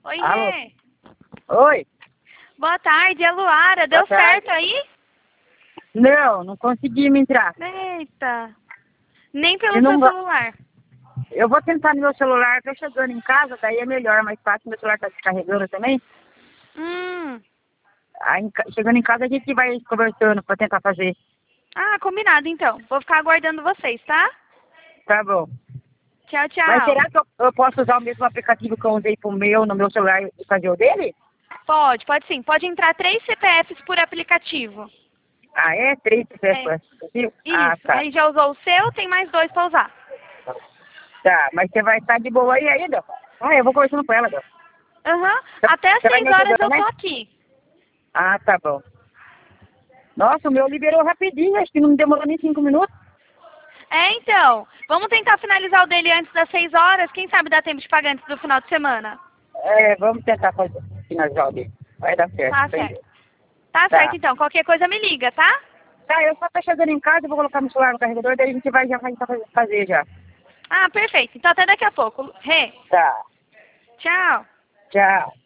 Oi, Alô? Rê. Oi? Boa tarde, é Luara. Deu Boa tarde. certo aí? Não consegui me entrar. Eita. Nem pelo Eu, não seu vou, celular. eu vou tentar no meu celular, tô chegando em casa, daí é melhor, mais fácil, meu celular tá descarregando também. Hum. Aí, chegando em casa a gente vai conversando pra tentar fazer. Ah, combinado então. Vou ficar aguardando vocês, tá? Tá bom. Tchau, Mas tchau. será que eu posso usar o mesmo aplicativo que eu usei pro meu, no meu celular e fazer o dele? Pode sim. Pode entrar 3 CPFs por aplicativo. Ah, é? 3 CPF É. por aplicativo? Ah, Isso. tá. Aí já usou o seu, tem mais 2 pra usar. Tá, mas você vai estar de boa aí ainda? Ah, eu vou conversando com ela, Dó. Aham. Você Até às você vai 6 me horas ajudando, eu né? tô aqui. Ah, tá bom. Nossa, o meu liberou rapidinho, acho que não demorou nem 5 minutos. É, então. Vamos tentar finalizar o dele antes das 6 horas. Quem sabe dá tempo de pagar antes do final de semana. É, vamos tentar fazer finalizar o dele. Vai dar certo, Tá sem certo. Deus. Tá certo, Tá. então. Qualquer coisa me liga, tá? Tá, eu só tô chegando em casa, vou colocar meu celular no carregador, daí a gente vai já vai fazer já. Ah, perfeito. Então até daqui a pouco. Rê, Tá. tchau. Tchau.